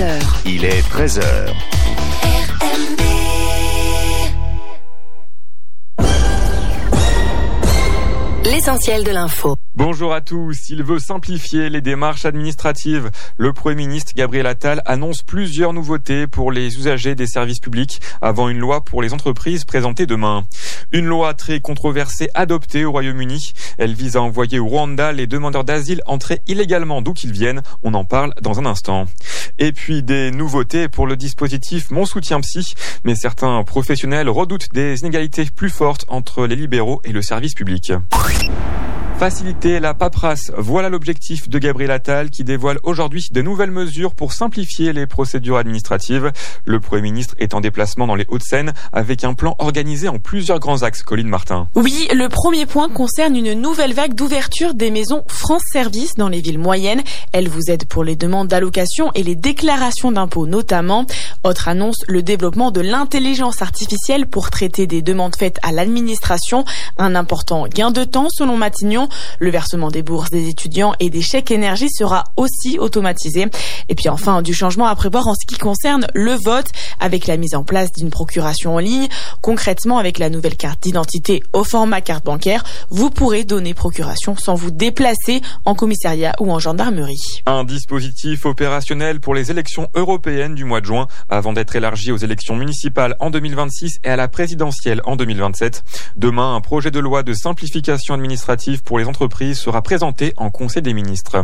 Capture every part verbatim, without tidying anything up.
heures. Il est treize heures. R M B. L'essentiel de l'info. Bonjour à tous. Il veut simplifier les démarches administratives. Le Premier ministre Gabriel Attal annonce plusieurs nouveautés pour les usagers des services publics avant une loi pour les entreprises présentée demain. Une loi très controversée adoptée au Royaume-Uni. Elle vise à envoyer au Rwanda les demandeurs d'asile entrés illégalement d'où qu'ils viennent. On en parle dans un instant. Et puis des nouveautés pour le dispositif Mon Soutien Psy. Mais certains professionnels redoutent des inégalités plus fortes entre les libéraux et le service public. Faciliter la paperasse, voilà l'objectif de Gabriel Attal qui dévoile aujourd'hui de nouvelles mesures pour simplifier les procédures administratives. Le Premier ministre est en déplacement dans les Hauts-de-Seine avec un plan organisé en plusieurs grands axes. Colline Martin. Oui, le premier point concerne une nouvelle vague d'ouverture des maisons France Service dans les villes moyennes. Elles vous aident pour les demandes d'allocation et les déclarations d'impôts notamment. Autre annonce, le développement de l'intelligence artificielle pour traiter des demandes faites à l'administration. Un important gain de temps selon Matignon. Le versement des bourses des étudiants et des chèques énergie sera aussi automatisé. Et puis enfin, du changement à prévoir en ce qui concerne le vote avec la mise en place d'une procuration en ligne. Concrètement, avec la nouvelle carte d'identité au format carte bancaire, vous pourrez donner procuration sans vous déplacer en commissariat ou en gendarmerie. Un dispositif opérationnel pour les élections européennes du mois de juin avant d'être élargi aux élections municipales en deux mille vingt-six et à la présidentielle en deux mille vingt-sept. Demain, un projet de loi de simplification administrative pour les entreprises sera présenté en Conseil des ministres.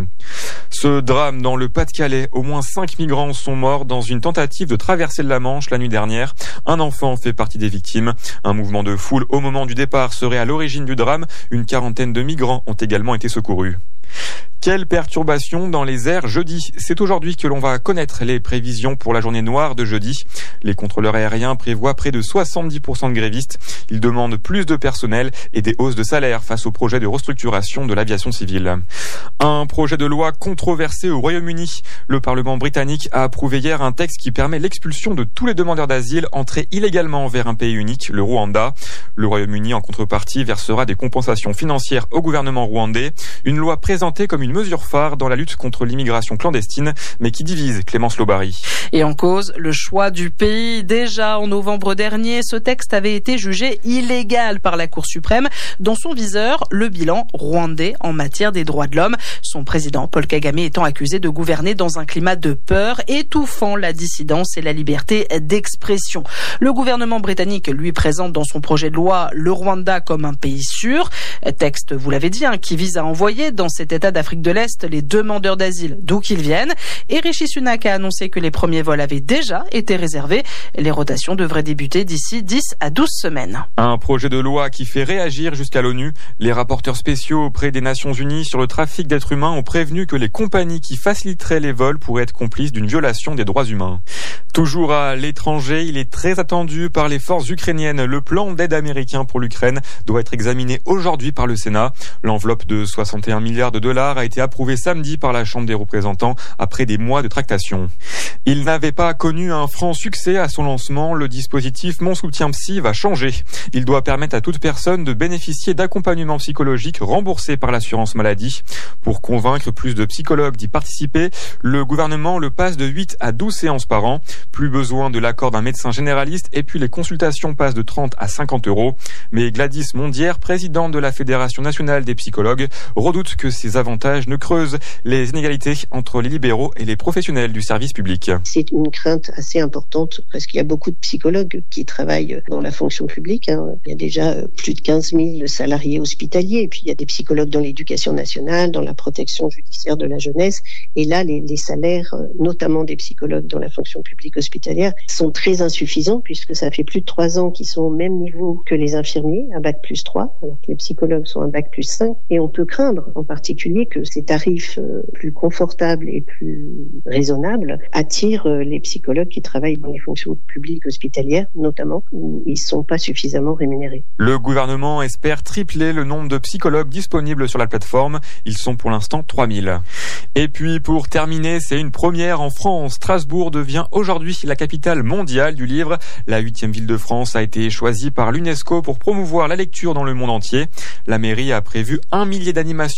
Ce drame dans le Pas-de-Calais, au moins cinq migrants sont morts dans une tentative de traverser la Manche la nuit dernière. Un enfant fait partie des victimes. Un mouvement de foule au moment du départ serait à l'origine du drame. Une quarantaine de migrants ont également été secourus. Quelle perturbation dans les airs jeudi. C'est aujourd'hui que l'on va connaître les prévisions pour la journée noire de jeudi. Les contrôleurs aériens prévoient près de soixante-dix pour cent de grévistes. Ils demandent plus de personnel et des hausses de salaire face au projet de restructuration de l'aviation civile. Un projet de loi controversé au Royaume-Uni. Le Parlement britannique a approuvé hier un texte qui permet l'expulsion de tous les demandeurs d'asile entrés illégalement vers un pays unique, le Rwanda. Le Royaume-Uni, en contrepartie, versera des compensations financières au gouvernement rwandais. Une loi présentée comme une mesure phare dans la lutte contre l'immigration clandestine, mais qui divise. Clémence Lobary. Et en cause, le choix du pays. Déjà en novembre dernier, ce texte avait été jugé illégal par la Cour suprême. Dans son viseur, le bilan rwandais en matière des droits de l'homme. Son président, Paul Kagame, étant accusé de gouverner dans un climat de peur, étouffant la dissidence et la liberté d'expression. Le gouvernement britannique lui présente dans son projet de loi le Rwanda comme un pays sûr. Texte, vous l'avez dit, hein, qui vise à envoyer dans cet État d'Afrique de l'Est les demandeurs d'asile d'où qu'ils viennent. Et Rishi Sunak a annoncé que les premiers vols avaient déjà été réservés. Les rotations devraient débuter d'ici dix à douze semaines. Un projet de loi qui fait réagir jusqu'à l'ONU. Les rapporteurs spéciaux auprès des Nations Unies sur le trafic d'êtres humains ont prévenu que les compagnies qui faciliteraient les vols pourraient être complices d'une violation des droits humains. Toujours à l'étranger, il est très attendu par les forces ukrainiennes. Le plan d'aide américain pour l'Ukraine doit être examiné aujourd'hui par le Sénat. L'enveloppe de soixante et un milliards de dollars a été approuvée samedi par la Chambre des représentants après des mois de tractation. Il n'avait pas connu un franc succès à son lancement. Le dispositif Mon Soutien Psy va changer. Il doit permettre à toute personne de bénéficier d'accompagnement psychologique remboursé par l'assurance maladie. Pour convaincre plus de psychologues d'y participer, le gouvernement le passe de huit à douze séances par an. Plus besoin de l'accord d'un médecin généraliste et puis les consultations passent de trente à cinquante euros. Mais Gladys Mondière, présidente de la Fédération nationale des psychologues, redoute que ces avantages ne creusent les inégalités entre les libéraux et les professionnels du service public. C'est une crainte assez importante parce qu'il y a beaucoup de psychologues qui travaillent dans la fonction publique. Hein. Il y a déjà plus de quinze mille salariés hospitaliers et puis il y a des psychologues dans l'éducation nationale, dans la protection judiciaire de la jeunesse. Et là, les, les salaires, notamment des psychologues dans la fonction publique hospitalière, sont très insuffisants puisque ça fait plus de trois ans qu'ils sont au même niveau que les infirmiers, à bac plus trois, alors que les psychologues sont à bac plus cinq. Et on peut craindre en particulier que ces tarifs plus confortables et plus raisonnables attirent les psychologues qui travaillent dans les fonctions publiques hospitalières, notamment, où ils ne sont pas suffisamment rémunérés. Le gouvernement espère tripler le nombre de psychologues disponibles sur la plateforme. Ils sont pour l'instant trois mille. Et puis pour terminer, c'est une première en France. Strasbourg devient aujourd'hui la capitale mondiale du livre. La huitième ville de France a été choisie par l'UNESCO pour promouvoir la lecture dans le monde entier. La mairie a prévu un millier d'animations jusqu'en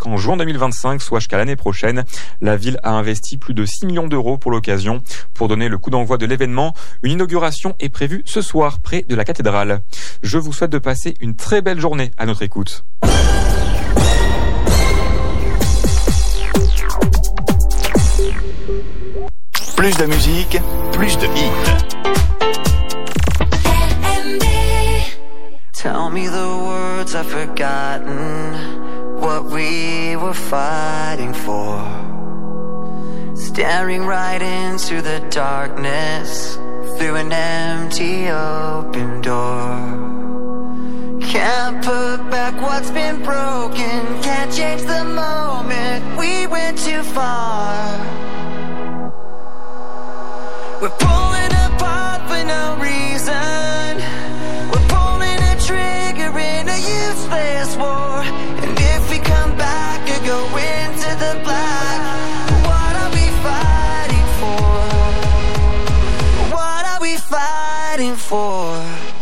jusqu'en juin deux mille vingt-cinq, soit jusqu'à l'année prochaine. La ville a investi plus de six millions d'euros pour l'occasion. Pour donner le coup d'envoi de l'événement, une inauguration est prévue ce soir près de la cathédrale. Je vous souhaite de passer une très belle journée à notre écoute. Plus de musique, plus de hits. Tell me the words I've forgotten, what we were fighting for. Staring right into the darkness, through an empty open door. Can't put back what's been broken, can't change the moment, we went too far. We're pulling apart for no reason, we're pulling a trigger in a useless war. And if we come back or go into the black, what are we fighting for? What are we fighting for?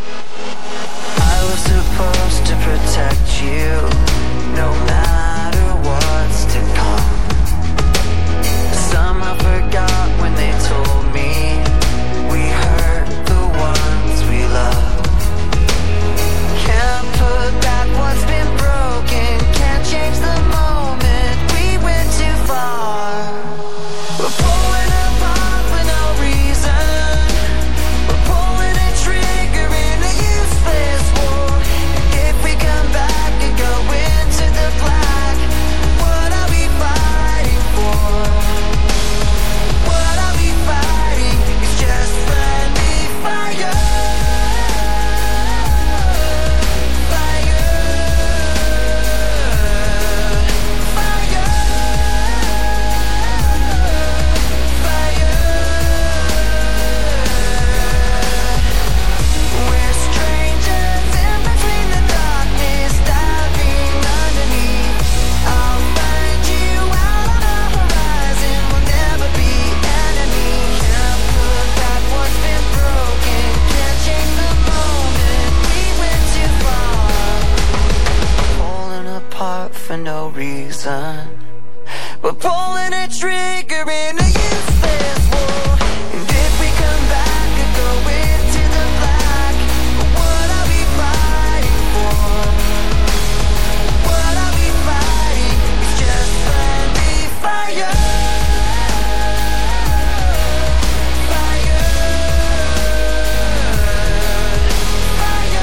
I was supposed to protect you, no matter what's to come. Somehow forgot when they told me we hurt the ones we love. Can't put back what's been broken, can't change the moment, we went too far. We're pulling apart for no reason, we're pulling a trigger in a useless war. And if we come back and go into the black, what are we fighting for? What are we fighting? It's just friendly fire. We're strangers in between the darkness, diving underneath. I'll find you out on the horizon, we'll never be enemies. Can't put back what's been broken, can't change the moment, we went too far. Pulling apart for no reason, we're pulling a trigger in a useless war. And if we come back and go into the black, what are we fighting for? What are we fighting? It's just friendly fire. Fire. Fire.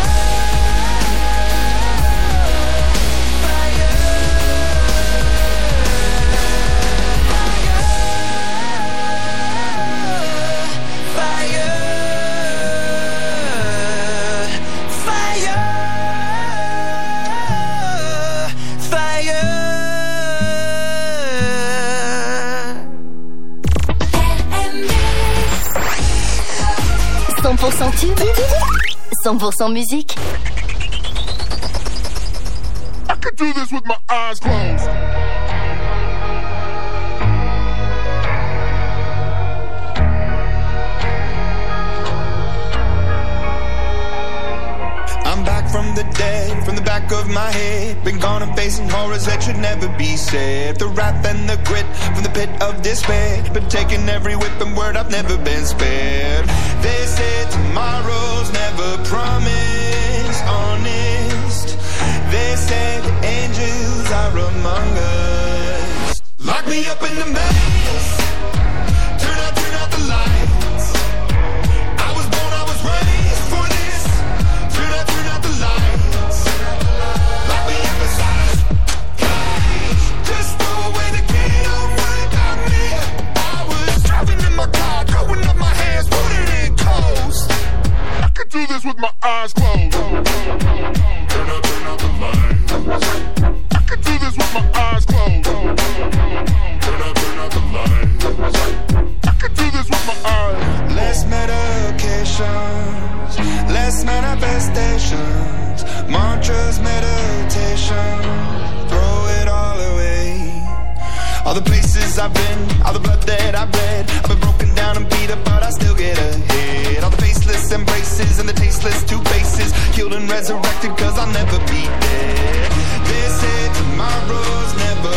cent pour cent tube, cent pour cent musique. I could do this with my eyes closed. I'm back from the dead, from the back of my head. Been gone and facing horrors that should never be said. The wrath and the grit from the pit of despair. Been taking every whip and word, I've never been spared. They said tomorrow's never promised, honest. They said the angels are among us. Lock me up in the maze, turn out, turn out the lights. I was born, I was raised for this. Turn out, turn out the lights. Lock me up inside a cage, just throw away the key, don't worry about me. I was driving in my car, throwing up my hands, put it in coast. I could do this with my eyes closed. Turn out, turn out the lights. I could do this with my eyes closed. Turn out, turn out the lights. I could do this with my eyes. Less medications, less manifestations, mantras, meditation, throw it all away. All the places I've been, all the blood that I've bled, I've been broken down and beat up, but I still get ahead. All the faceless embraces and the tasteless two faces, killed and resurrected cause I'll never be dead. They said tomorrow's never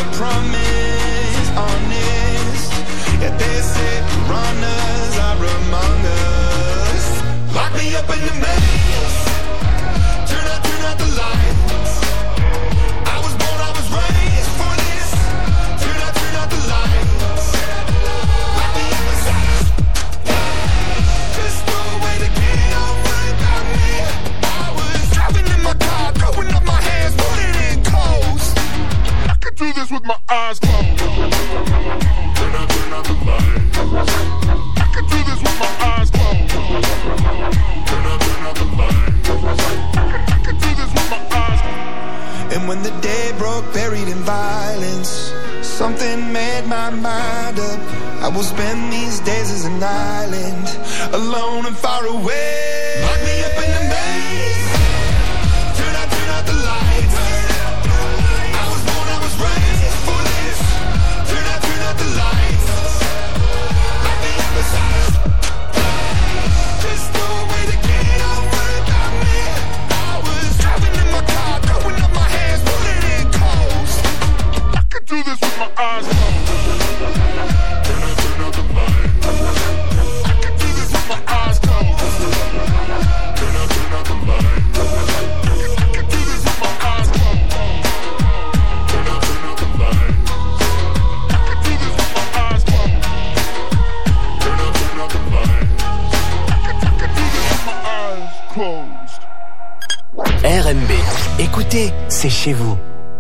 when the day broke, buried in violence. Something made my mind up. I will spend these days as an island, alone and far away. Lock me up in the maze. Turn out, turn out the lights. I was born, I was raised for this. Turn out, turn out the lights. Lock me up inside. Just no way to get over about me. I was driving in my car, throwing up my hands, pulling in cold. I could do this with my eyes closed. Turn out, turn out the lights. I could do this with my eyes closed. Turn out, turn out the lights. I could do this with my eyes closed. Turn out, turn out the lights. I could do this with my eyes closed. Turn out, turn out the lights. I could, I could do this with my eyes closed. R M B. Écoutez, c'est chez vous.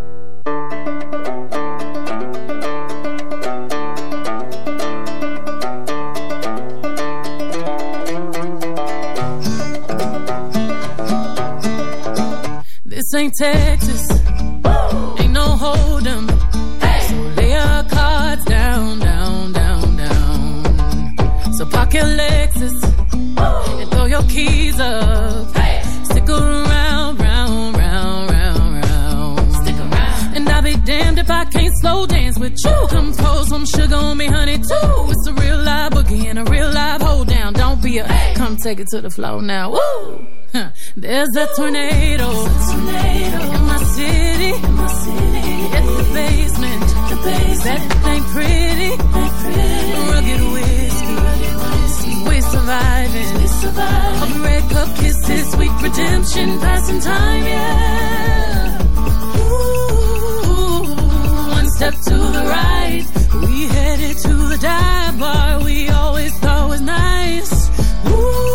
This ain't Texas, ain't no hold'em. So lay your cards down, down, down, down. So park your Lexus and throw your keys up. Stick around, round, round, round, round. Stick around. And I'll be damned if I can't slow dance with you. Come pour some sugar on me, honey, too. It's a real live boogie and a real live hold down. Don't be a, come take it to the floor now. Woo! Huh. There's a tornado, a tornado in my city, in my city. At the basement, the basement. That ain't pretty, ain't pretty. Rugged whiskey, rugged whiskey. We surviving, we surviving. All the red cup kisses, sweet redemption, passing time, yeah. Ooh, one step to the right, we headed to the dive bar we always thought was nice. Ooh.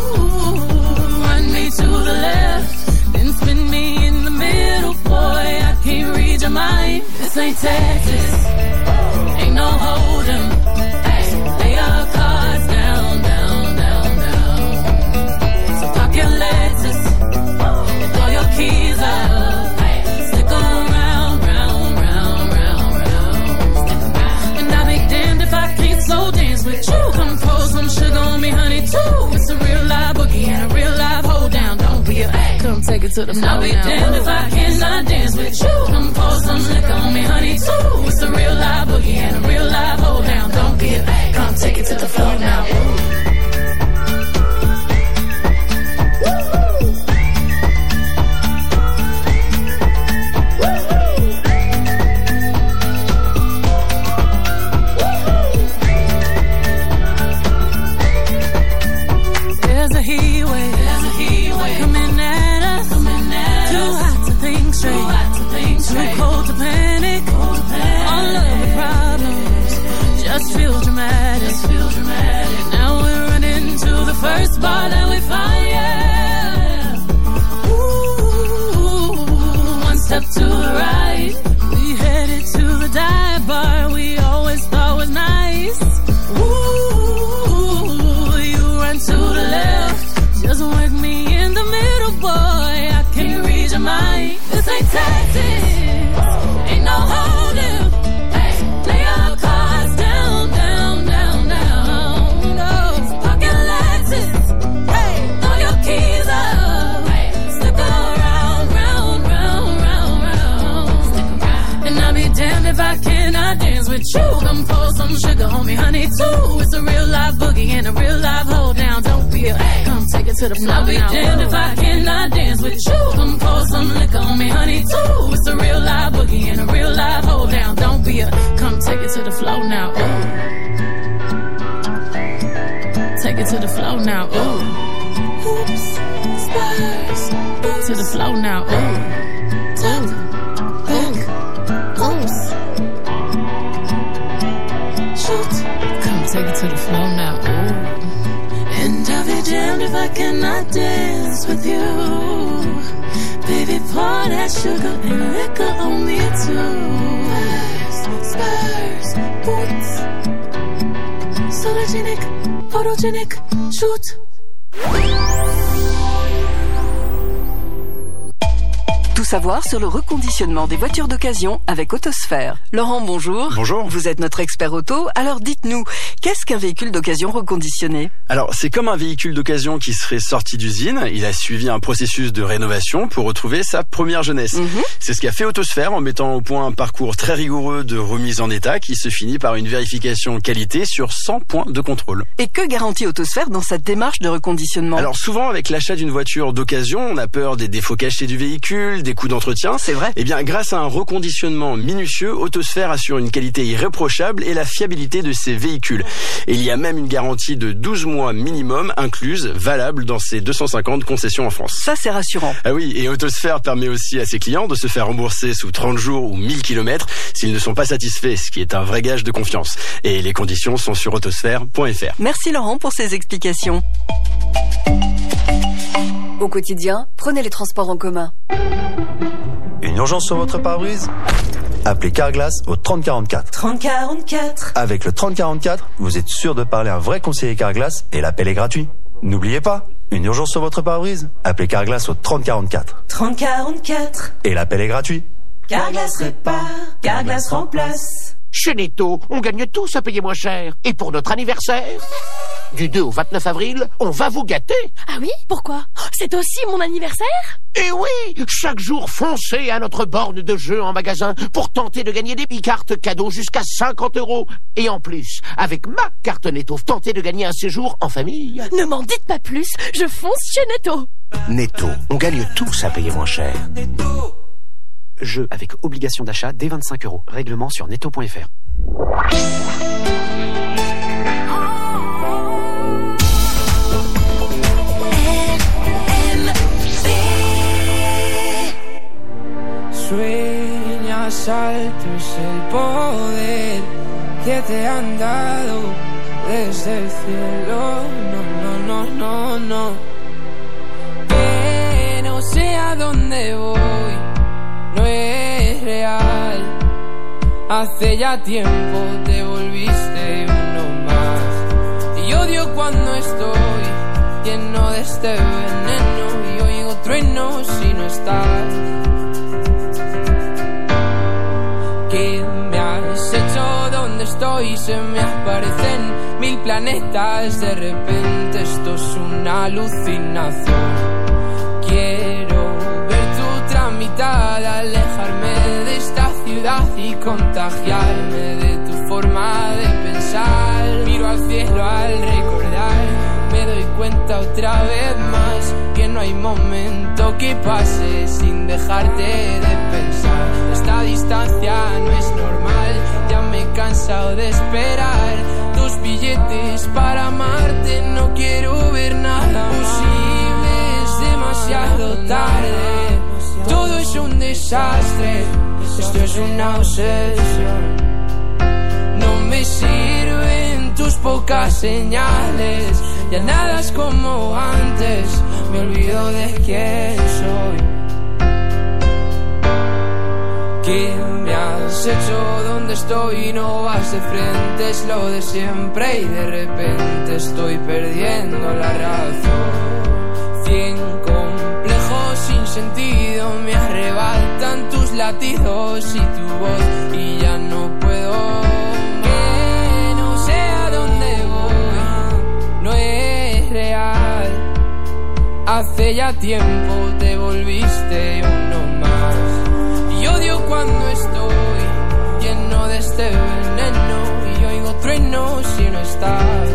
To the left, then spin me in the middle, boy, I can't read your mind. This ain't Texas, ain't no hold'em. So lay your cards down, down, down, down. So park your Lexus and throw your keys up. Stick around, round, round, round, round. And I'll be damned if I can't slow dance with you. Come pour some sugar on me, honey, too. It's a real live boogie and a real live hold down. Don't be a, come take it to the floor. I'll be damned if I cannot dance with you. Come pour some liquor on me, honey, too. It's a real live boogie and a real live hold down. Don't be a, come take it to the floor now. There's a heat wave, there's a heat wave coming at us, coming at too us. Hot to think straight, too hot to think straight, too cold to panic, cold to panic. All of the problems just feel dramatic, just feel dramatic. Now we're running to the first bar that we find, yeah. Ooh, one step to the right, we headed to the dive bar we always thought was nice. Ooh, you run to the left, just work me in the middle, boy, I can't read your mind. This ain't Texas, ain't no hold'em. Lay your cards down, down, down, down. No, park your Lexus, hey, throw your keys up. Stick around, round, round, round, round. Stick around. And I'll be damned if I cannot dance with you. Come pour some sugar on me, honey, too. It's a real live boogie and a real live hold down. Don't be a, come take it to the floor. I'll be damned if I cannot dance with you. Come pour some liquor on me, honey, too. It's a real live boogie and a real live hold down. Don't be a, come take it to the floor now. Ooh. Take it to the floor now. Ooh. Oops, stars. Oops. To the floor now. Ooh. Ooh. Back. Oops. Shoot. Come take it to the floor now. Ooh. And I'll be damned if I cannot dance with you. Baby, pour that sugar and liquor on me too. Spurs, boots, photogenic, photogenic, shoot. Tout savoir sur le reconditionnement des voitures d'occasion avec Autosphère. Laurent, bonjour. Bonjour. Vous êtes notre expert auto, alors dites-nous, qu'est-ce qu'un véhicule d'occasion reconditionné? Alors, c'est comme un véhicule d'occasion qui serait sorti d'usine. Il a suivi un processus de rénovation pour retrouver sa première jeunesse. Mmh. C'est ce qu'a fait Autosphère en mettant au point un parcours très rigoureux de remise en état qui se finit par une vérification qualité sur cent points de contrôle. Et que garantit Autosphère dans cette démarche de reconditionnement? Alors souvent, avec l'achat d'une voiture d'occasion, on a peur des défauts cachés du véhicule, des coûts d'entretien. C'est vrai. Eh bien, grâce à un reconditionnement minutieux, Autosphère assure une qualité irréprochable et la fiabilité de ses véhicules. Et il y a même une garantie de douze mois minimum incluse, valable dans ses deux cent cinquante concessions en France. Ça, c'est rassurant. Ah oui, et Autosphère permet aussi à ses clients de se faire rembourser sous trente jours ou mille kilomètres s'ils ne sont pas satisfaits, ce qui est un vrai gage de confiance. Et les conditions sont sur autosphère point f r. Merci Laurent pour ces explications. Au quotidien, prenez les transports en commun. Une urgence sur votre pare-brise? Appelez Carglass au trente quarante-quatre. trente quarante-quatre. Avec le trente quarante-quatre, vous êtes sûr de parler à un vrai conseiller Carglass et l'appel est gratuit. N'oubliez pas, une urgence sur votre pare-brise? Appelez Carglass au trente quarante-quatre. trente quarante-quatre. Et l'appel est gratuit. Carglass répare, Carglass remplace. Chez Netto, on gagne tous à payer moins cher. Et pour notre anniversaire, du deux au vingt-neuf avril, on va vous gâter. Ah oui? Pourquoi? C'est aussi mon anniversaire? Et oui! Chaque jour, foncez à notre borne de jeu en magasin pour tenter de gagner des e-cartes cadeaux jusqu'à cinquante euros. Et en plus, avec ma carte Netto, tentez de gagner un séjour en famille. Ne m'en dites pas plus, je fonce chez Netto. Netto, on gagne tous à payer moins cher. Jeu avec obligation d'achat dès vingt-cinq euros. Règlement sur netto point f r. Sueñas alto es el poder que te han dado desde el cielo. No, no, no, no, no. Que no sé a dónde voy, no es real. Hace ya tiempo te volviste uno más. Y odio cuando estoy lleno de este veneno y oigo truenos si no estás. ¿Qué me has hecho? ¿Dónde estoy? Se me aparecen mil planetas. De repente esto es una alucinación. Quiero ver tu tramitada, alejarme de esta ciudad y contagiarme de tu forma de pensar. Miro al cielo al recordar, me doy cuenta otra vez más que no hay momento que pase sin dejarte de pensar. Esta distancia no es normal, ya me he cansado de esperar tus billetes para amarte. No quiero ver nada posible, es demasiado tarde. Todo es un desastre, esto es una obsesión. No me sirven tus pocas señales, ya nada es como antes, me olvido de quién soy. ¿Qué me has hecho? ¿Dónde estoy? No vas de frente, es lo de siempre y de repente estoy perdiendo la razón. Cien complejos sin sentido me arrebatan tus latidos y tu voz y ya no puedo. Que no sé a dónde voy, no es real. Hace ya tiempo te volviste uno más. Y odio cuando estoy lleno de este veneno y oigo truenos si no estás.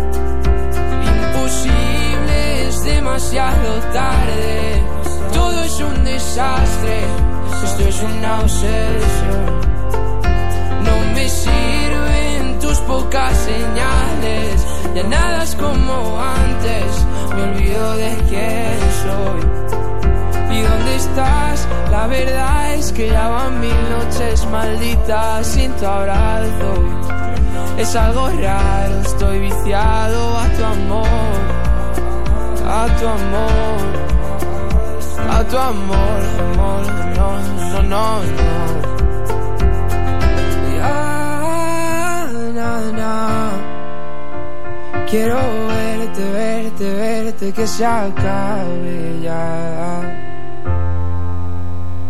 Imposible, es demasiado tarde. Todo es un desastre, esto es una obsesión. No me sirven tus pocas señales, ya nada es como antes, me olvido de quién soy. ¿Y dónde estás? La verdad es que ya van mil noches malditas sin tu abrazo. Es algo raro, estoy viciado a tu amor, a tu amor, a tu amor, amor, no, no, no, no. Ya, no, no. Quiero verte, verte, verte, que se acabe ya.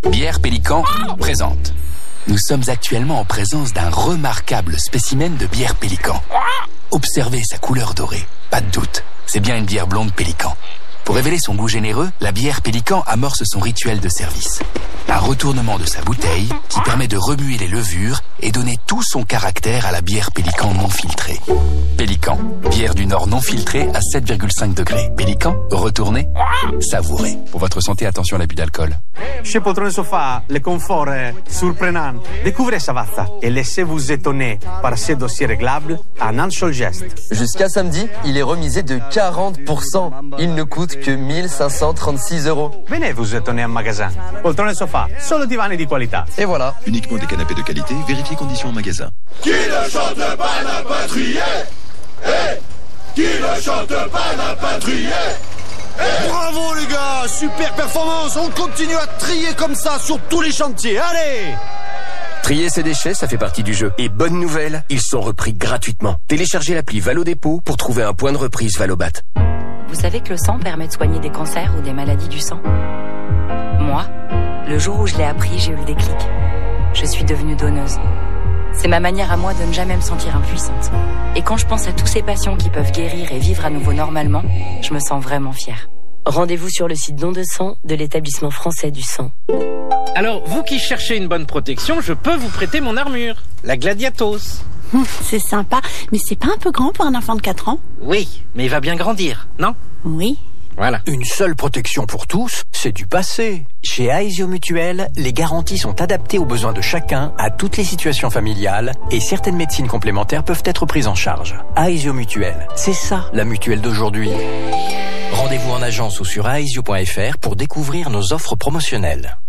Bière Pélican présente. Nous sommes actuellement en présence d'un remarquable spécimen de bière Pélican. Observez sa couleur dorée. Pas de doute, c'est bien une bière blonde Pélican. Pour révéler son goût généreux, la bière Pélican amorce son rituel de service. Un retournement de sa bouteille qui permet de remuer les levures et donner tout son caractère à la bière Pélican non filtrée. Pélican, bière du Nord non filtrée à sept virgule cinq degrés. Pélican, retournez, savourez. Pour votre santé, attention à l'abus d'alcool. Chez Poltrone Sofa, le confort est surprenant. Découvrez Savazza et laissez-vous étonner par ses dossiers réglables en un seul geste. Jusqu'à samedi, il est remisé de quarante pour cent. Il ne coûte que mille cinq cent trente-six euros. Venez vous étonner en magasin. Poltrone Sofa, solo divani di qualità. Et voilà. Uniquement des canapés de qualité, vérifiez conditions en magasin. Qui ne chante pas n'a pas trié. Hey, qui ne chante pas n'a pas trié. Hey. Bravo les gars, super performance. On continue à trier comme ça sur tous les chantiers. Allez! Trier ses déchets, ça fait partie du jeu. Et bonne nouvelle, ils sont repris gratuitement. Téléchargez l'appli Valo Dépôt pour trouver un point de reprise Valobat. Vous savez que le sang permet de soigner des cancers ou des maladies du sang? Moi, le jour où je l'ai appris, j'ai eu le déclic. Je suis devenue donneuse. C'est ma manière à moi de ne jamais me sentir impuissante. Et quand je pense à tous ces patients qui peuvent guérir et vivre à nouveau normalement, je me sens vraiment fière. Rendez-vous sur le site Don de sang de l'établissement français du sang. Alors, vous qui cherchez une bonne protection, je peux vous prêter mon armure, la Gladiatos. Hum, c'est sympa, mais c'est pas un peu grand pour un enfant de quatre ans? Oui, mais il va bien grandir, non? Oui. Voilà. Une seule protection pour tous, c'est du passé. Chez Aesio Mutuel, les garanties sont adaptées aux besoins de chacun, à toutes les situations familiales, et certaines médecines complémentaires peuvent être prises en charge. Aesio Mutuel, c'est ça la mutuelle d'aujourd'hui. Rendez-vous en agence ou sur aesio point f r pour découvrir nos offres promotionnelles.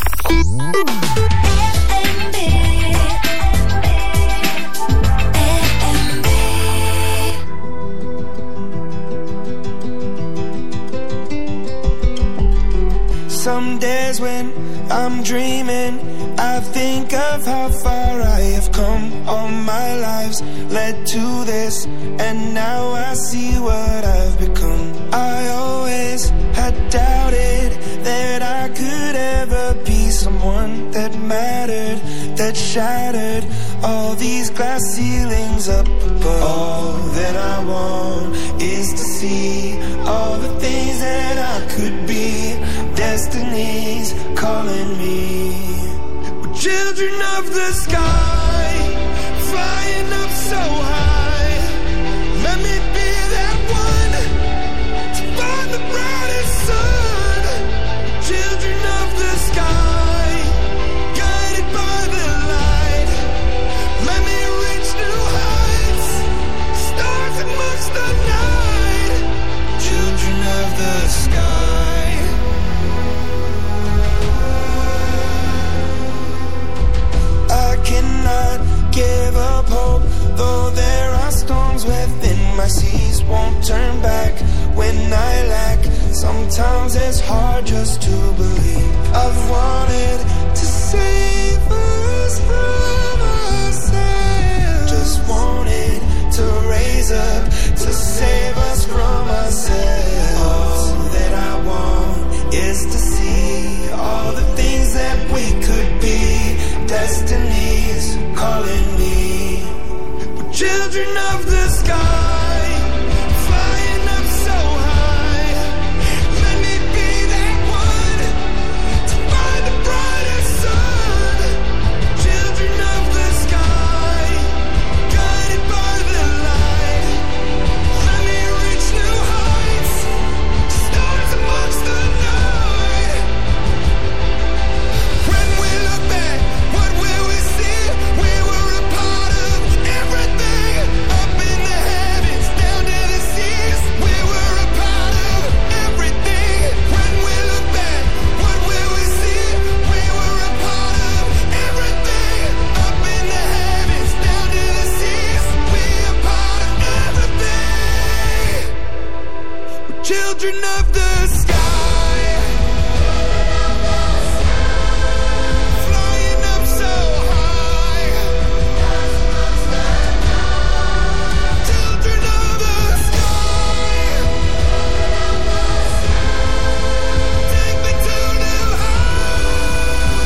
Some days when I'm dreaming, I think of how far I have come. All my lives led to this, and now I see what I've become. I always had doubted that I could ever be someone that mattered, that shattered all these glass ceilings up above. All that I want is to see all the things that I could be. Destiny's calling me. We're children of the sky, flying up so high. Let me be that one to find the brightest sun. Children of the sky, guided by the light. Let me reach new heights, stars amongst the night. Children of the sky. Cannot give up hope, though there are storms within my seas. Won't turn back when I lack. Sometimes it's hard just to believe. I've wanted to save us from ourselves. Just wanted to raise up to save us from ourselves. All that I want is to see all the things that we could be. Destiny's calling me. We're children of the sky, flying up so high. Let me be that one to find the brightest sun. Children of the sky, guided by the light. Let me reach new heights, stars amongst the night. When we look back, what will we see? We were a part of everything, up in the heavens, down to the seas. We were a part of everything. When we look back, what will we see? We were a part of everything, up in the heavens, down to the seas. We are part of everything. We're children of the sky. Flying up so high. Children of the sky. Take me to new heights.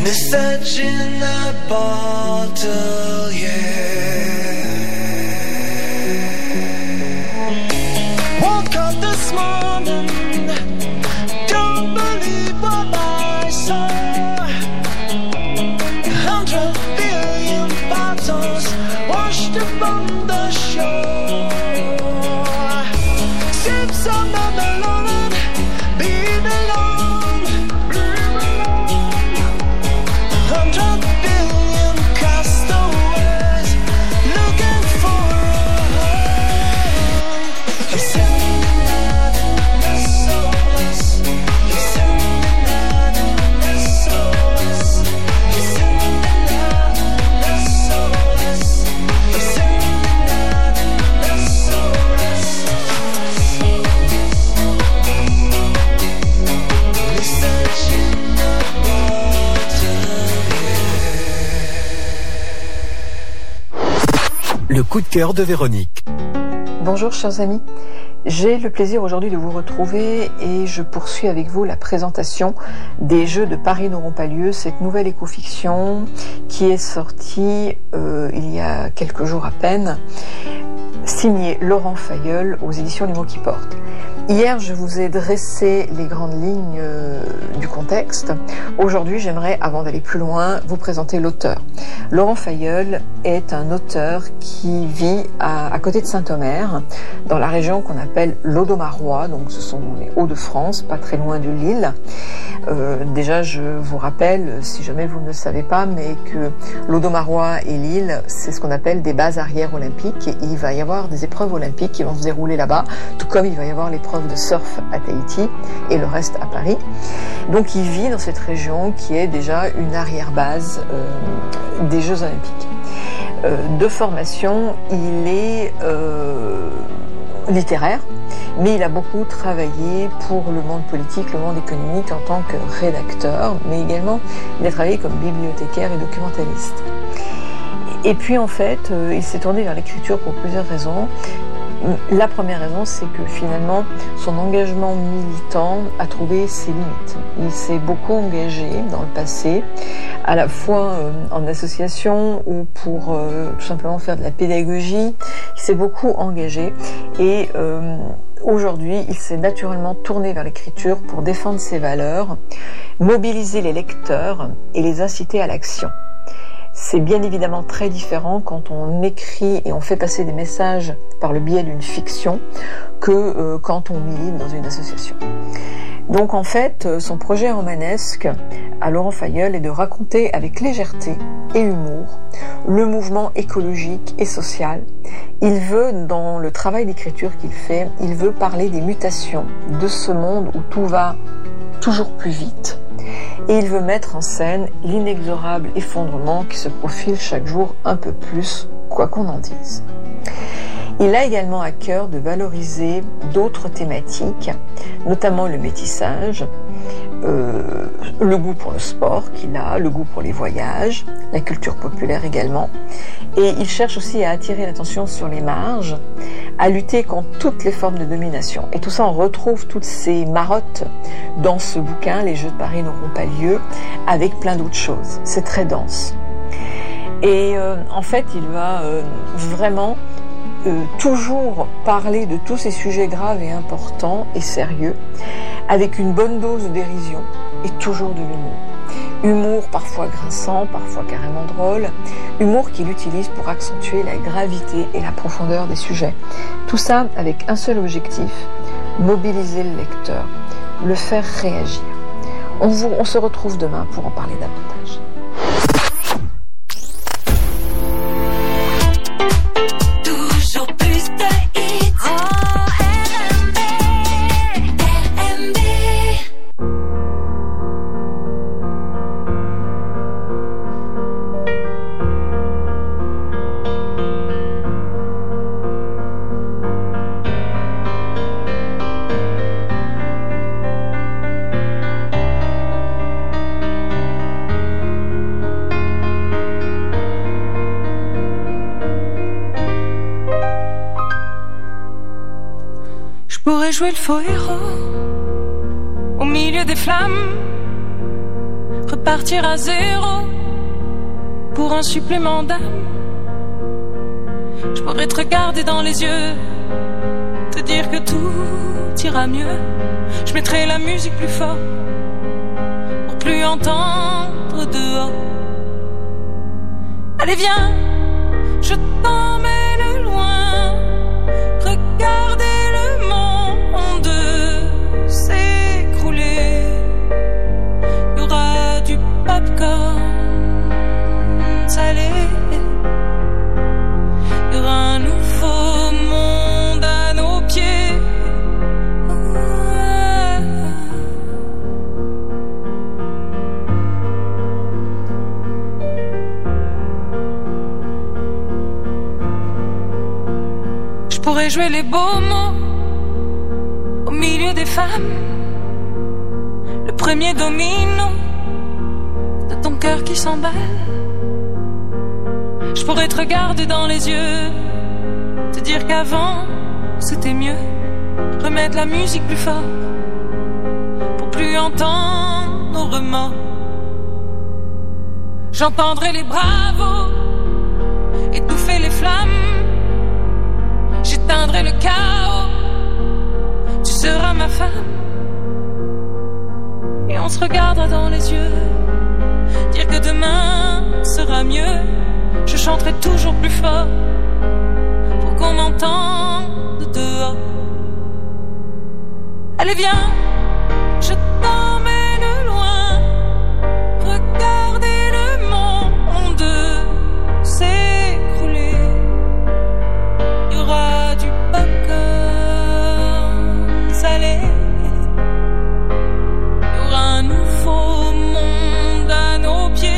Message in a bottle, yeah. Woke up this morning, don't believe what I saw. A hundred billion bottles washed upon the shore. Sip some of the Lord, be alone, leave alone. A hundred billion castaways looking for a home. He's in the night and the soulless. He's in the night and the soulless. He's in the night and the soulless. He's in the night and the soulless. Message in the bottle. Le coup de cœur de Véronique. Bonjour chers amis, j'ai le plaisir aujourd'hui de vous retrouver et je poursuis avec vous la présentation des Jeux de Paris n'auront pas lieu, cette nouvelle éco-fiction qui est sortie euh, il y a quelques jours à peine, signée Laurent Failleul aux éditions Les Mots qui portent. Hier, je vous ai dressé les grandes lignes euh, du contexte. Aujourd'hui, j'aimerais, avant d'aller plus loin, vous présenter l'auteur. Laurent Failleul est un auteur qui vit à, à côté de Saint-Omer, dans la région qu'on appelle l'Audomarois, donc ce sont les Hauts-de-France, pas très loin de Lille. Euh, déjà, je vous rappelle, si jamais vous ne le savez pas, mais que l'Audomarois et Lille, c'est ce qu'on appelle des bases arrières olympiques. Et il va y avoir des épreuves olympiques qui vont se dérouler là-bas, tout comme il va y avoir l'épreuve de surf à Tahiti et le reste à Paris. Donc il vit dans cette région qui est déjà une arrière-base euh, des Jeux Olympiques. Euh, de formation, il est euh, littéraire, mais il a beaucoup travaillé pour le monde politique, le monde économique en tant que rédacteur, mais également il a travaillé comme bibliothécaire et documentaliste. Et puis en fait, euh, il s'est tourné vers l'écriture pour plusieurs raisons. La première raison, c'est que finalement, son engagement militant a trouvé ses limites. Il s'est beaucoup engagé dans le passé, à la fois euh, en association ou pour euh, tout simplement faire de la pédagogie. Il s'est beaucoup engagé et euh, aujourd'hui, il s'est naturellement tourné vers l'écriture pour défendre ses valeurs, mobiliser les lecteurs et les inciter à l'action. C'est bien évidemment très différent quand on écrit et on fait passer des messages par le biais d'une fiction que euh, quand on milite dans une association. Donc en fait, son projet romanesque à Laurent Failleul est de raconter avec légèreté et humour le mouvement écologique et social. Il veut, dans le travail d'écriture qu'il fait, il veut parler des mutations de ce monde où tout va toujours plus vite. Et il veut mettre en scène l'inexorable effondrement qui se profile chaque jour un peu plus, quoi qu'on en dise. Il a également à cœur de valoriser d'autres thématiques, notamment le métissage, euh, le goût pour le sport qu'il a, le goût pour les voyages, la culture populaire également. Et il cherche aussi à attirer l'attention sur les marges, à lutter contre toutes les formes de domination. Et tout ça, on retrouve toutes ces marottes dans ce bouquin, Les Jeux de Paris n'auront pas lieu, avec plein d'autres choses. C'est très dense. Et euh, en fait, il va euh, vraiment euh, toujours parler de tous ces sujets graves et importants et sérieux, avec une bonne dose de dérision et toujours de l'humour. Humour parfois grinçant, parfois carrément drôle, humour qu'il utilise pour accentuer la gravité et la profondeur des sujets. Tout ça avec un seul objectif, mobiliser le lecteur, le faire réagir. On, vous, on se retrouve demain pour en parler davantage. Toujours plus de hits. Oh, R M B, R M B. Pourrais jouer le faux héros au milieu des flammes, repartir à zéro pour un supplément d'âme. Je pourrais te regarder dans les yeux, te dire que tout ira mieux. Je mettrai la musique plus fort pour plus entendre dehors. Allez viens, je t'emmène loin, regardez le monde s'écrouler. Il y aura du popcorn salé, il y aura un nouveau monde à nos pieds. Je pourrais jouer les beaux mots au milieu des femmes, le premier domino de ton cœur qui s'emballe. Je pourrais te regarder dans les yeux, te dire qu'avant c'était mieux, remettre la musique plus fort pour plus entendre nos remords. J'entendrai les bravos étouffer les flammes, j'éteindrai le chaos, tu seras ma femme. Et on se regardera dans les yeux, dire que demain sera mieux. Je chanterai toujours plus fort pour qu'on m'entende dehors. Allez viens, je t'emmène loin, regardez le monde s'écrouler. Il y aura du popcorn salé, il y aura un nouveau monde à nos pieds.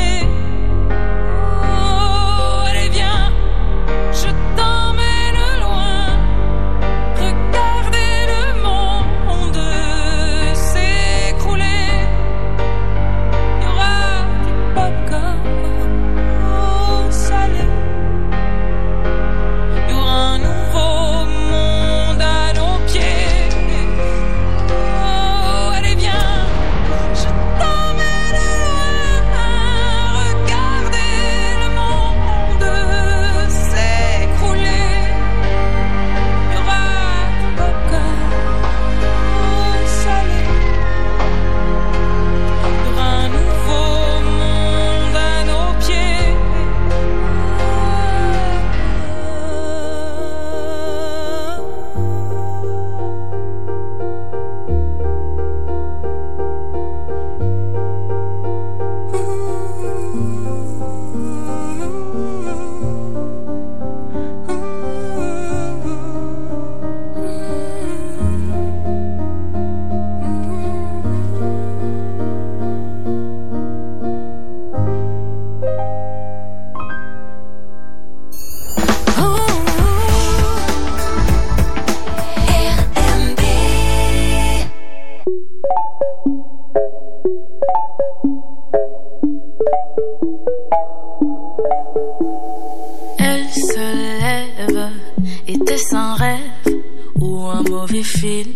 Elle se lève, était-ce un rêve ou un mauvais film?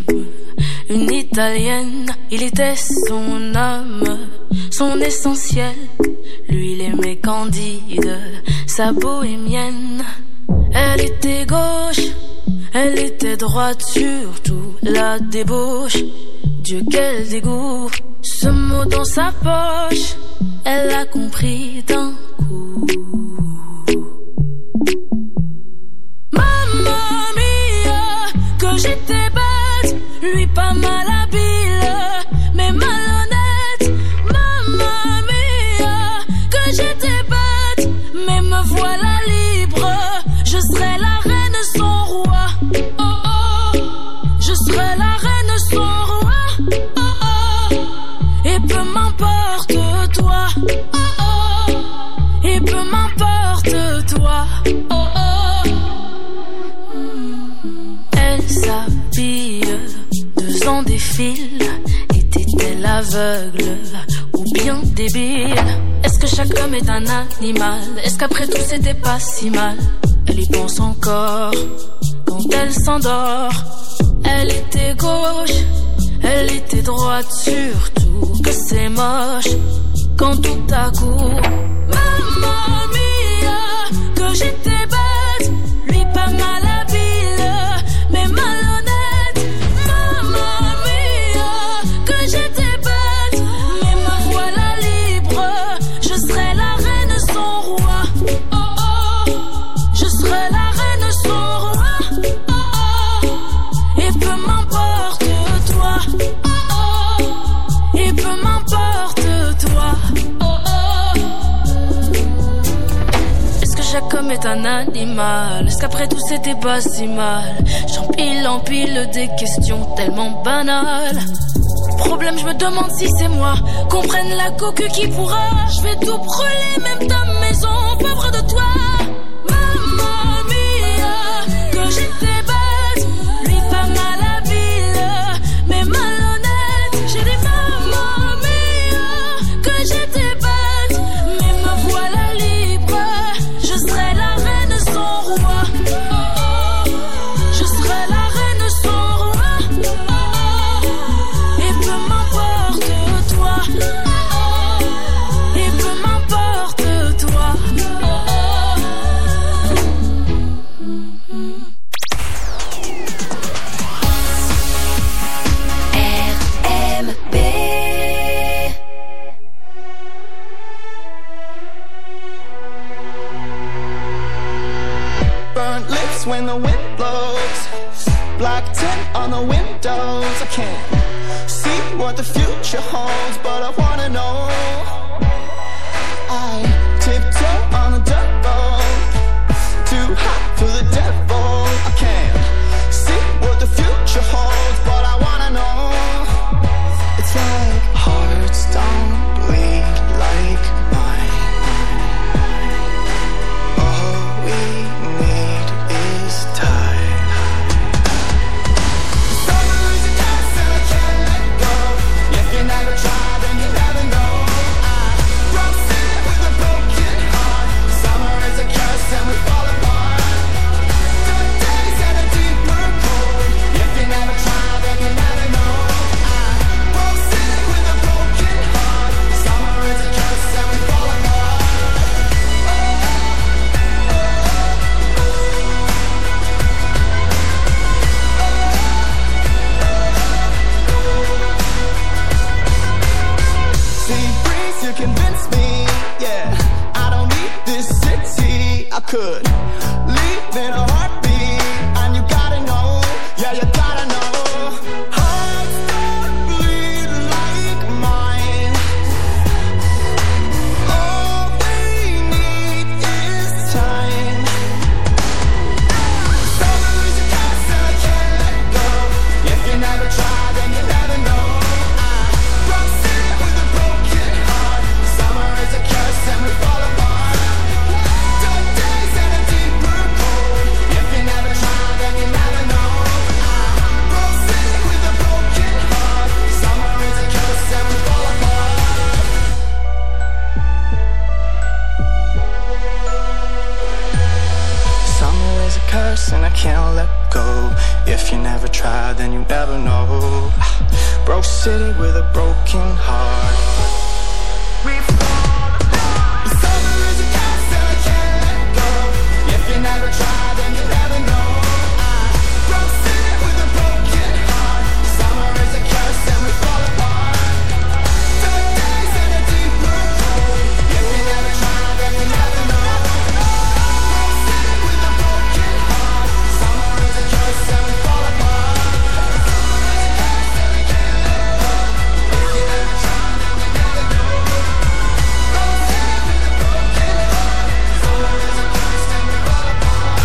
Une italienne, il était son âme, son essentiel. Lui, il aimait Candide, sa bohémienne. Elle était gauche, elle était droite, surtout la débauche. Dieu, quel dégoût, ce mot dans sa poche, elle a compris d'un coup. Mamma mia, que j'étais bête, lui pas mal habile, mais malhonnête. Mamma mia, que j'étais bête, mais me voilà libre. Je serai la reine sans roi, oh oh. Je serai la reine sans roi, oh oh. Et peu m'importe toi, oh oh. Et peu m'importe toi, oh oh. Elle s'habille, deux ans défile. Était-elle aveugle ou bien débile? Est-ce que chaque homme est un animal? Est-ce qu'après tout c'était pas si mal? Elle y pense encore quand elle s'endort. Elle était gauche, elle était droite, surtout que c'est moche quand tout à coup, mamma mia, que j'étais bête, lui pas mal habile, mais malhonnête. Mamma mia, que j'étais bête, mais me voilà libre, je serai la reine sans roi. Oh oh, je serai la reine sans roi. Oh oh, et peu m'importe toi. Oh oh, et peu m'importe toi. Oh oh. Est-ce que Jacob est un animal? Est-ce qu'après tout c'était pas si mal? J'empile, empile des questions tellement banales. Problème, je me demande si c'est moi. Qu'on prenne la coque qui pourra. Je vais tout brûler, même ta maison, pauvre de toi. Mamma mia, que j'étais bête, lui pas mal habile, mais malhonnête. J'ai dit mamma mia, que j'étais bête, mais me voilà libre, je serai la reine sans roi. Oh oh, je serai la reine sans roi. Oh oh, et peu m'importe toi. Oh oh, et peu m'importe toi. Oh oh. R M B. Burnt lips when the wind blows. Black tint on the windows. I can't see what the future holds, but I wanna know. I tiptoe on a dirt road. Too hot for the devil. I can't see what the future holds, but I wanna know. It's like hearts don't bleed like mine. All we need is time. Summer is a curse and I can't let go. If you never try, then you never know. I broke city with a broken heart. Summer is a curse and we fall apart. Dark days and a deeper cold. If you never try, then you never know. I broke city with a broken heart. Summer is a curse and we fall apart. See, breeze, you convince me, yeah. I don't need this city. I could leave in a heartbeat, and you gotta know, yeah, you gotta know. Hearts don't bleed like mine. All we need is time. Summer is a curse and I can't let go. If you never try, then you never know. I broke city with a broken heart. Summer is a curse and we fall apart. Dark days and a deeper cold. If you never try, then you never know. I broke city with a broken heart. Summer is a curse and we fall apart. Summer is a curse and I can't let go. If you never try, then you never know. Broke city with a broken heart. Summer is a curse and I can't let go. If you never try, then you never know. I broke city with a broken heart. Summer is a curse and we fall apart. Dark days and a deeper cold. If you never try, then you never know. Broke city with a broken heart. Summer is a curse and we fall apart. If you never try, then you never know. Broke city with a broken heart. Summer is a curse and we fall apart.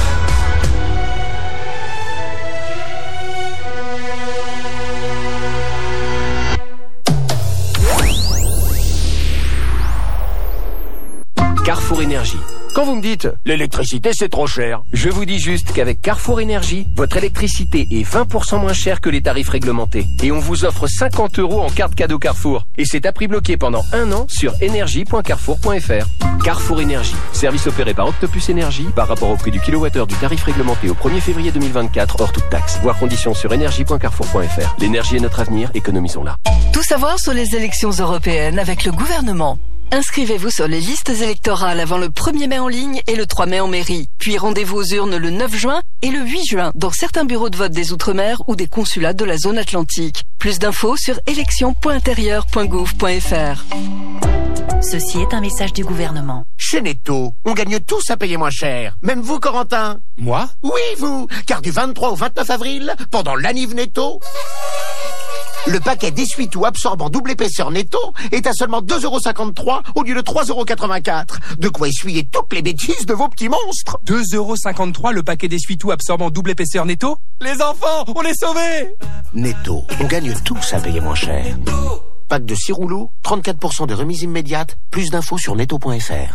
Carrefour Énergie. Quand vous me dites « l'électricité c'est trop cher », je vous dis juste qu'avec Carrefour Énergie, votre électricité est vingt pour cent moins chère que les tarifs réglementés. Et on vous offre cinquante euros en carte cadeau Carrefour. Et c'est à prix bloqué pendant un an sur énergie point carrefour point f r. Carrefour Énergie, service opéré par Octopus Énergie par rapport au prix du kilowattheure du tarif réglementé au premier février deux mille vingt-quatre hors toute taxe. Voir conditions sur énergie point carrefour point f r. L'énergie est notre avenir, économisons-la. Tout savoir sur les élections européennes avec le gouvernement. Inscrivez-vous sur les listes électorales avant le premier mai en ligne et le trois mai en mairie. Puis rendez-vous aux urnes le neuf juin et le huit juin dans certains bureaux de vote des Outre-mer ou des consulats de la zone atlantique. Plus d'infos sur élections point intérieur point gouv point f r. Ceci est un message du gouvernement. Chez Netto, on gagne tous à payer moins cher. Même vous, Corentin. Moi? Oui, vous. Car du vingt-trois au vingt-neuf avril, pendant l'Aniv Netto, le paquet d'essuie-tout absorbant double épaisseur Netto est à seulement deux euros cinquante-trois au lieu de trois euros quatre-vingt-quatre. De quoi essuyer toutes les bêtises de vos petits monstres. deux euros cinquante-trois le paquet d'essuie-tout absorbant double épaisseur Netto? Les enfants, on est sauvés! Netto, on gagne tous à payer moins cher. Pack de six rouleaux, trente-quatre pour cent de remise immédiate. Plus d'infos sur netto point f r.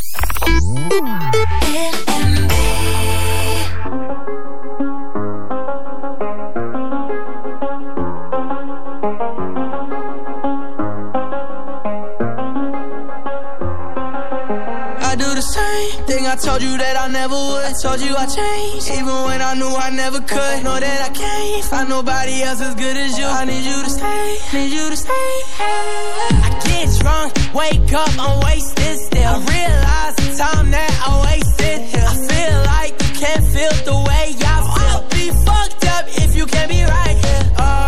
I do the same thing I told you that I never would. I told you I changed, even when I knew I never could. Know that I can't find nobody else as good as you. I need you to stay, need you to stay. I get drunk, wake up, I'm wasted still. I realize the time that I wasted here. I feel like you can't feel the way I feel. I'll be fucked up if you can't be right here. Oh.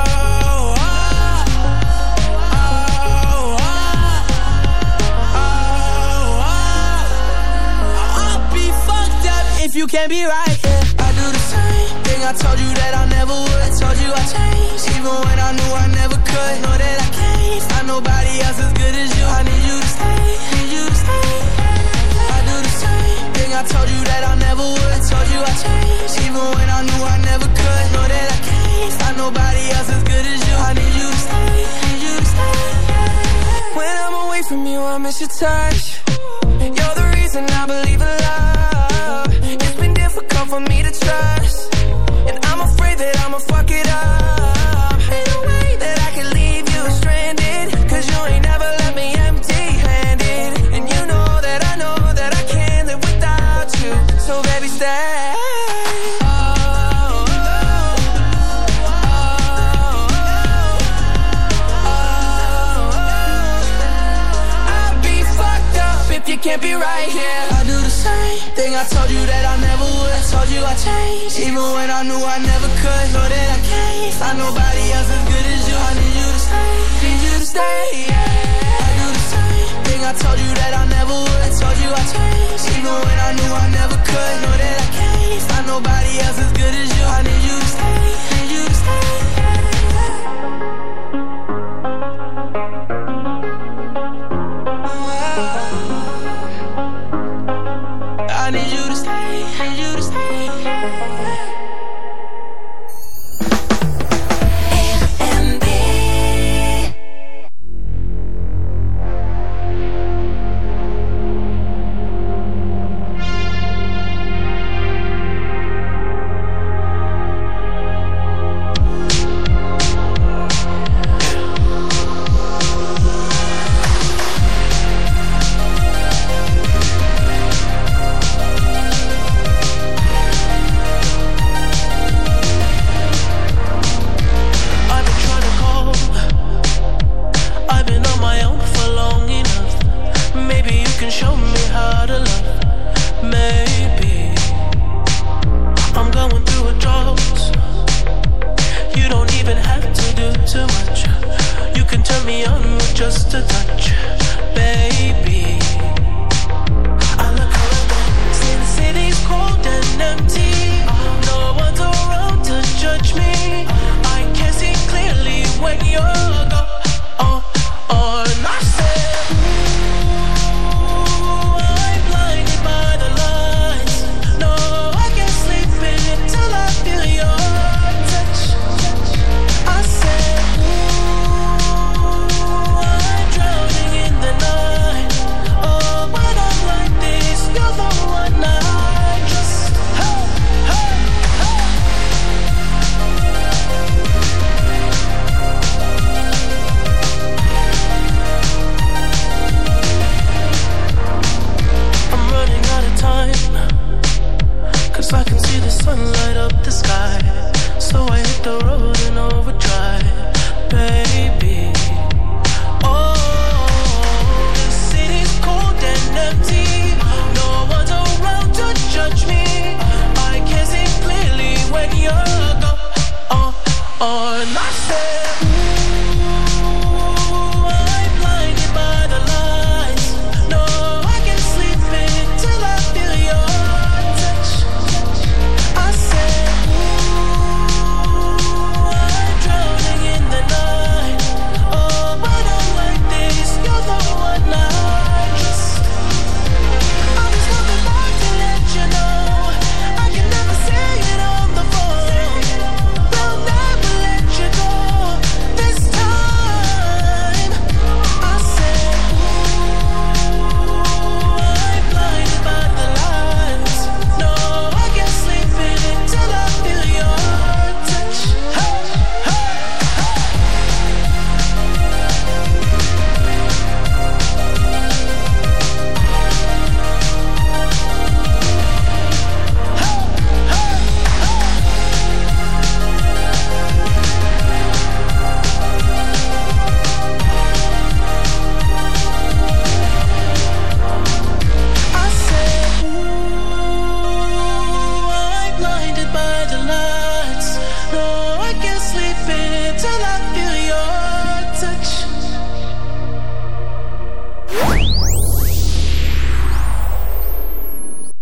If you can't be right, yeah. I do the same thing I told you that I never would. I told you I changed, even when I knew I never could. Know that I can't find nobody else as good as you. I need you to stay, need you to stay. I do the same thing I told you that I never would. I told you I changed, even when I knew I never could. Know that I can't find nobody else as good as you. I need you to stay, need you to stay. When I'm away from you, I miss your touch. You're the reason I believe in love. Difficult for me to trust, and I'm afraid that I'ma fuck it up. Ain't no way that I can leave you stranded, cause you ain't never left me empty-handed. And you know that I know that I can't live without you, so baby stay. Oh, oh, oh, oh. I'll be fucked up if you can't be right here. I do the same thing I told you that I never would. I told you I changed, even when I knew I never could. Know that I can't find nobody else as good as you. I need you to stay, need you to stay, yeah. I do the same thing I told you that I never would. I told you I changed, even when I knew I never could. Know that I can't find nobody else as good as you. I need you to stay, need you to stay, I need you to stay, need you to stay.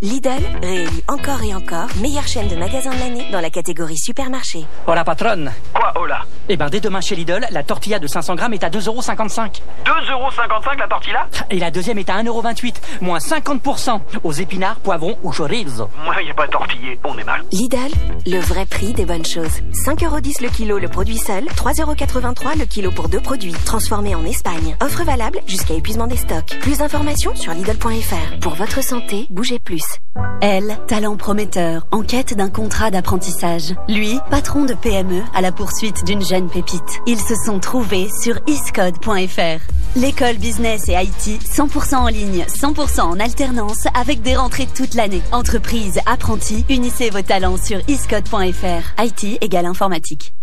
Lidl, réélu encore et encore, meilleure chaîne de magasins de l'année dans la catégorie supermarché. Oh la patronne. Quoi, oh là? Eh ben, dès demain chez Lidl, la tortilla de cinq cents grammes est à deux euros cinquante-cinq. deux euros cinquante-cinq la tortilla? Et la deuxième est à un euro vingt-huit, moins cinquante pour cent. Aux épinards, poivrons ou chorizo. Moi, y a pas tortillé, on est mal. Lidl, le vrai prix des bonnes choses. cinq euros dix le kilo le produit seul, trois euros quatre-vingt-trois le kilo pour deux produits, transformés en Espagne. Offre valable jusqu'à épuisement des stocks. Plus d'informations sur Lidl point F R. Pour votre santé, bougez plus. Elle, talent prometteur, en quête d'un contrat d'apprentissage. Lui, patron de P M E à la poursuite d'une jeune pépite. Ils se sont trouvés sur iscode point F R. L'école business et I T, cent pour cent en ligne, cent pour cent en alternance, avec des rentrées toute l'année. Entreprise, apprentis, unissez vos talents sur iscode point F R. I T égale informatique.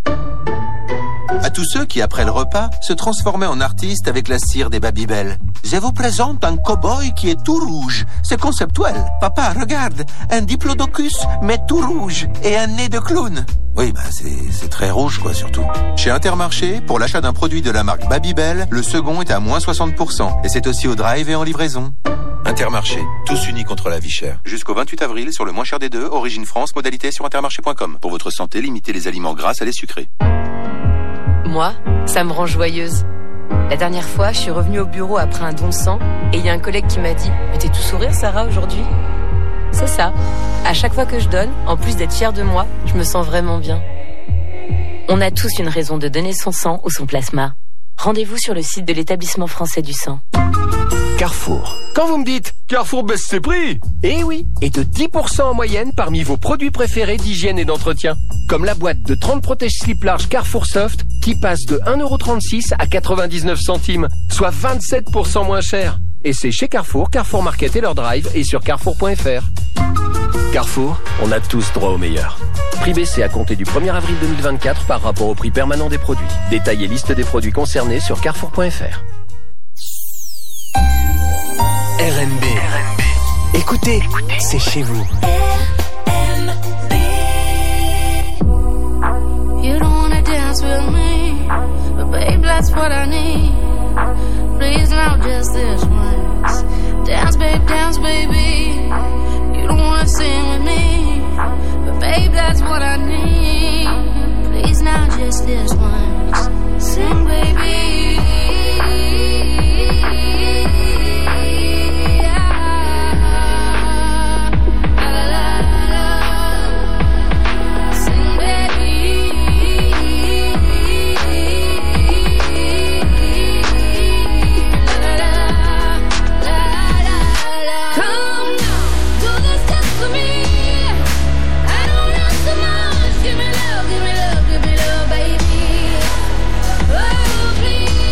À tous ceux qui, après le repas, se transformaient en artistes avec la cire des Babybel. Je vous présente un cow-boy qui est tout rouge. C'est conceptuel. Papa, regarde, un diplodocus, mais tout rouge, et un nez de clown. Oui, bah c'est, c'est très rouge, quoi, surtout. Chez Intermarché, pour l'achat d'un produit de la marque Babybel, le second est à moins soixante pour cent. Et c'est aussi au drive et en livraison. Intermarché, tous unis contre la vie chère. Jusqu'au vingt-huit avril, sur le moins cher des deux, Origine France, modalité sur intermarché point com. Pour votre santé, limitez les aliments gras à les sucrés. Moi, ça me rend joyeuse. La dernière fois, je suis revenue au bureau après un don de sang et il y a un collègue qui m'a dit « Mais t'es tout sourire, Sarah, aujourd'hui ?» C'est ça. À chaque fois que je donne, en plus d'être fière de moi, je me sens vraiment bien. On a tous une raison de donner son sang ou son plasma. Rendez-vous sur le site de l'Établissement français du sang. Carrefour. Quand vous me dites Carrefour baisse ses prix, eh oui, et de dix pour cent en moyenne parmi vos produits préférés d'hygiène et d'entretien. Comme la boîte de trente protège-slip large Carrefour Soft qui passe de un euro trente-six à quatre-vingt-dix-neuf centimes, soit vingt-sept pour cent moins cher. Et c'est chez Carrefour, Carrefour Market et leur drive et sur carrefour point F R. Carrefour, on a tous droit au meilleur. Prix baissé à compter du premier avril deux mille vingt-quatre par rapport au prix permanent des produits. Détail et liste des produits concernés sur carrefour point F R. R N B. Écoutez, c'est chez vous. You don't wanna dance with me, but babe, that's what I need. Please now just this once. Dance, babe, dance, baby. You don't wanna sing with me, but babe, that's what I need. Please now just this once. Sing, baby. Give me love, give me love, baby. Oh, please.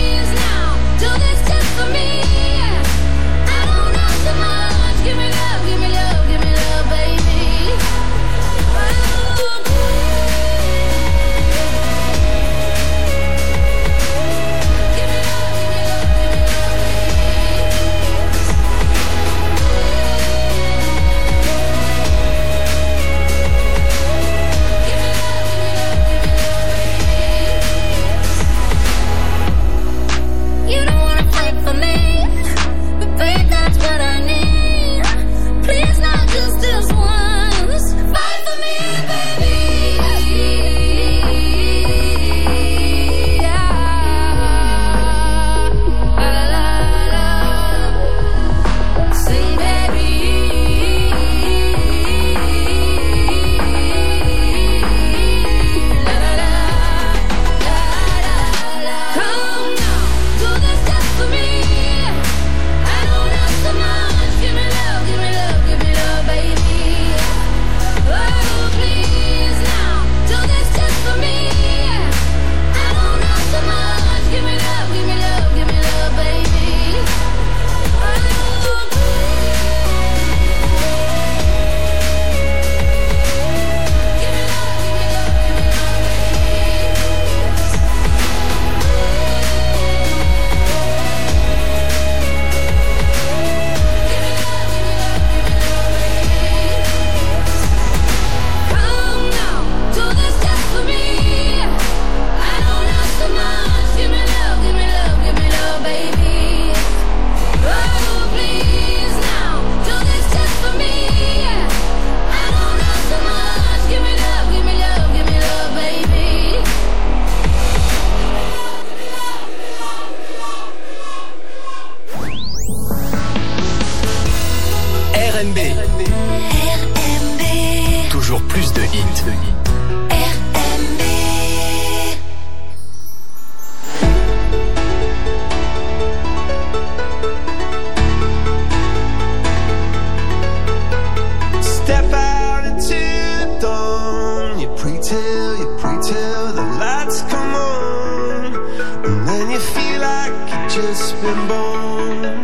just been born.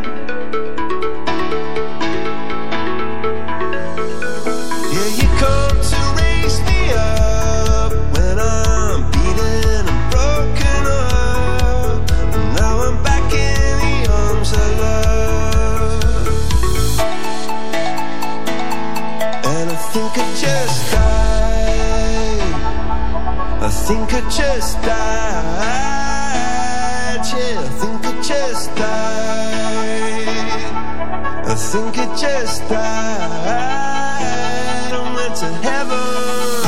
Yeah, you come to raise me up when I'm beaten and broken up. Now I'm back in the arms of love, and I think I just died. I think I just died. Yeah, I think I just died. I think I just died. I went to heaven.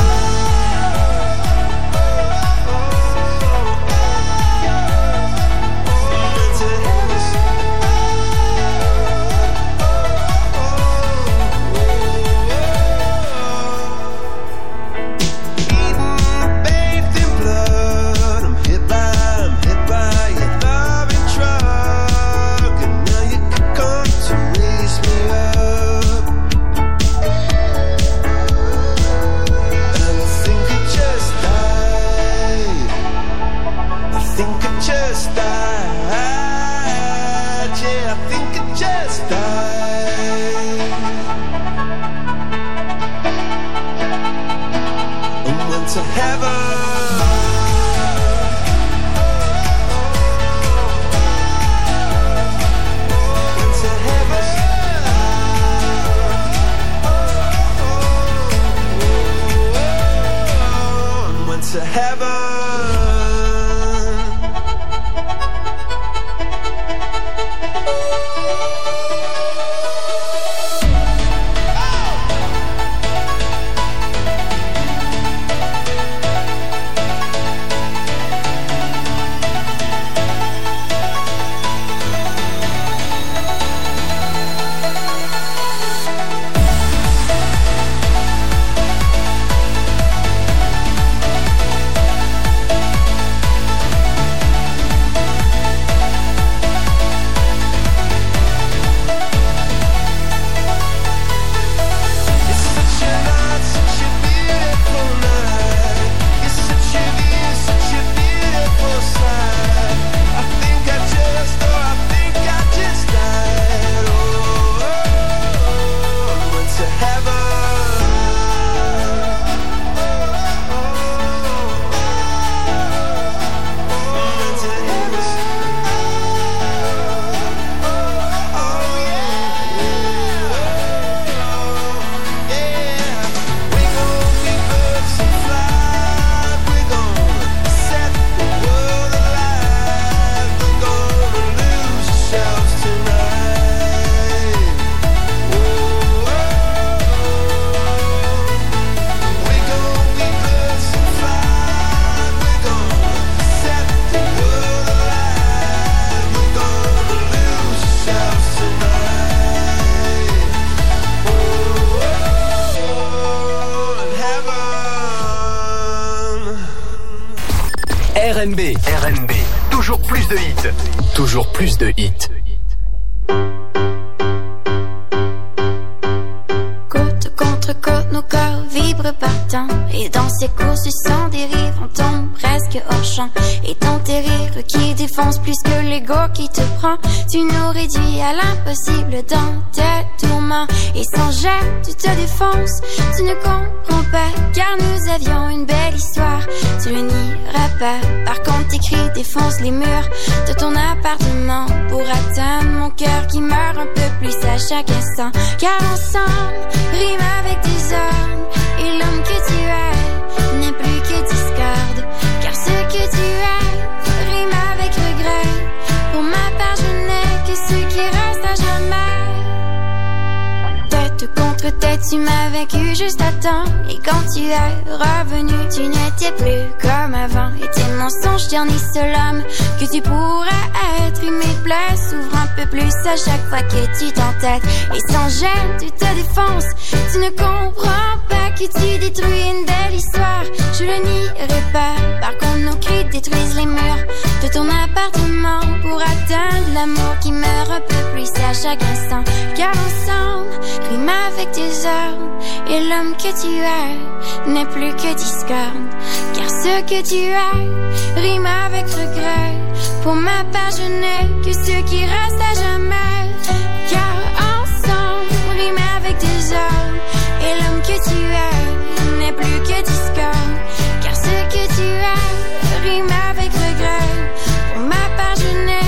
To heaven. R N B. R N B. Toujours plus de hits. Toujours plus de hits. Côte contre côte, nos cœurs vibrent partant. Et dans ces courses sans dérive, on tombe presque hors champ. Et ton tes rires qui défonce plus que l'ego qui te prend. Tu nous réduis à l'impossible dans tes tourments. Et sans gêne, tu te défonces. Tu ne comprends pas, car nous avions une belle histoire. Tu le nieras pas. Par contre, tes cris défoncent les murs de ton appartement pour atteindre mon cœur qui meurt un peu plus à chaque instant. Car ensemble, rime avec des ordres. Et l'homme que tu es n'est plus que discorde. Car ce que tu es rime avec regret. Pour ma part, je n'ai que ce qui reste à jamais. Tête contre tête, tu m'as vaincu juste à temps. Et quand tu es revenu, tu n'étais plus comme avant. Et tes mensonges ternissent l'homme que tu pourrais être. Et mes plaies s'ouvrent un peu plus à chaque fois que tu t'entêtes. Et sans gêne, tu te défonces. Tu ne comprends pas que tu détruis une belle histoire. Je le nierai pas. Par contre, nos cris détruisent les murs de ton appartement pour atteindre l'amour qui meurt un peu plus à chaque instant. Car ensemble, rime avec tes ordres. Et l'homme que tu es n'est plus que discorde. Car ce que tu as rime avec regret. Pour ma part, je n'ai que ce qui reste à jamais. Car ensemble, rime avec des hommes. Et l'homme que tu es n'est plus que discorde. Car ce que tu as rime avec regret. Pour ma part, je n'ai